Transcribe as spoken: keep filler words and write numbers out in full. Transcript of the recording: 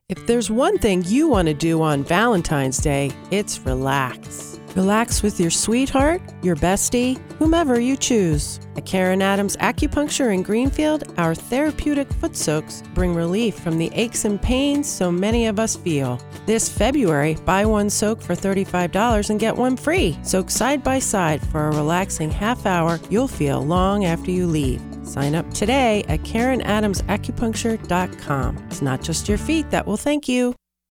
If there's one thing you want to do on Valentine's Day, it's relax. Relax with your sweetheart, your bestie, whomever you choose. At Karen Adams Acupuncture in Greenfield, our therapeutic foot soaks bring relief from the aches and pains so many of us feel. This February, buy one soak for thirty-five dollars and get one free. Soak side by side for a relaxing half hour you'll feel long after you leave. Sign up today at Karen Adams Acupuncture dot com. It's not just your feet that will thank you.